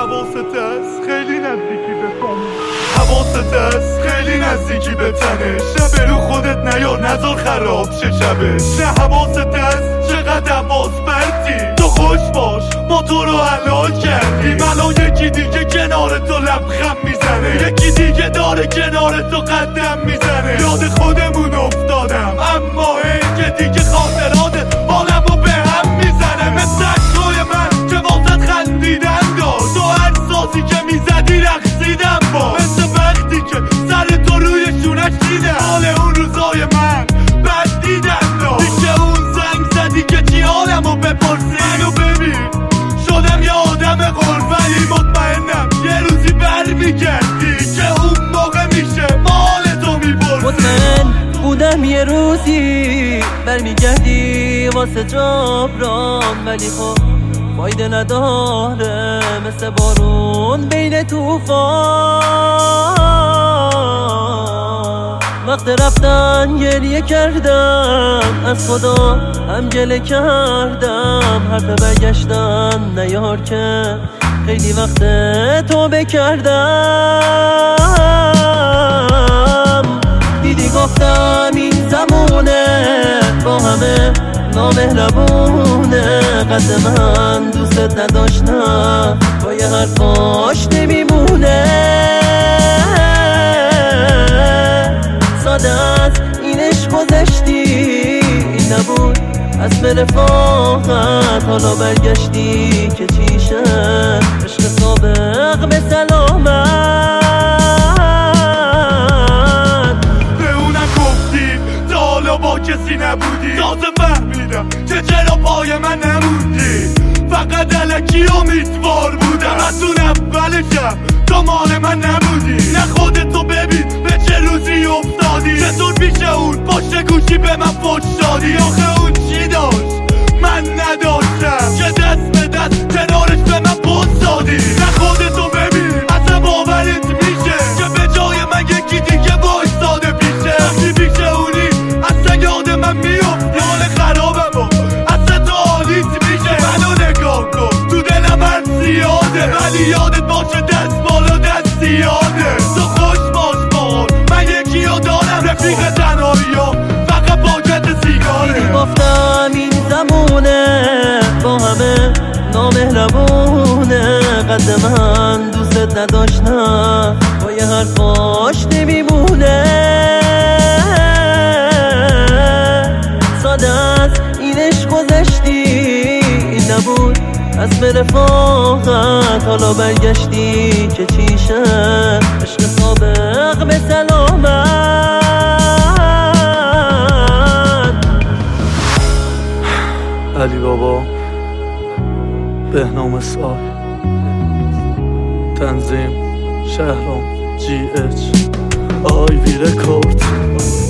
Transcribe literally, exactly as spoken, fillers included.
حواست است خیلی نزدیکی به تنه حواست است خیلی نزدیکی به تنه شب رو خودت نیار نذار خراب شه شبه نه حواست است چقدر حواس پرتی تو خوش باش ما تو رو حلال کردیم الان یکی دیگه کنار تو لبخند میزنه یکی دیگه داره کنار تو قدم میزنه یاد خودمون افتادم اما این که دیگه خاطرات حالمو به هم میزنه مثل عکسای من که واسط خندیدن داشت تو هر سازی که میزدی رقصیدم با مثل وقتی که سر تو روی شونش دیدم حال اون روزای من بد دیدم داشت دیگه اون زنگ زدی که چی حالمو بپرسی منو ببین شدم یه آدم قربانی مطمئنم یه روزی برمیگردی که اون موقع میشه مال تو میپرسی مطمئن بودم یه روزی برمیگردی واسه جبران ولی خب فایده نداره مثل بارون بین توفان وقت رفتن گریه کردم از خدا هم گله کردم حرف برگشتن نیار که خیلی وقت توبه کردم دیدی گفتم این زمونه با همه نامهربونه قد من دوست نداشتم با یه حرفاش نمیمونه ساده از این عشق گذشتی این نبود اسم رفاقت حالا برگشتی که چیشه عشق سابق به سلامت به اونم گفتی تا حالا با کسی نبودی تازه فهمیدم که چرا پای من نموندی فقط الکی امیدوار بودم از اون اولشم تو مال من نبودی نه خودتو ببین به چه روزی افتادی چطور پیش اون پشت گوشی به من فوش دادی آخه اون چی داشت من نداشتم که دست به دست کنارش به من پوز دادی نه خودتو ببین اصلا باورت میشه که به جای من یکی دیگه بایستاده پیشه وقتی پیش اونی اصلا یاد من میفتی حال خرابم و اصلا تو حالیت میشه منو نگاه کن تو دلم هر زیاده ولی یادت باشه دست بالا دست زیاده تو خوش باش بار من یکی رو دارم رفیق تنهایی ها فقط پاکت سیگاره دیدی گفتم این زمونه با همه نامهربونه قد من دوست نداشتم با یه حرفاش نمیمونه ساده از این عشق گذشتی این نبود اسم رفاقت حالا برگشتی که چیشه عشق سابق به سلامت علی بابا بهنام سای تنظیم شهرام جی اچ آی وی رکورد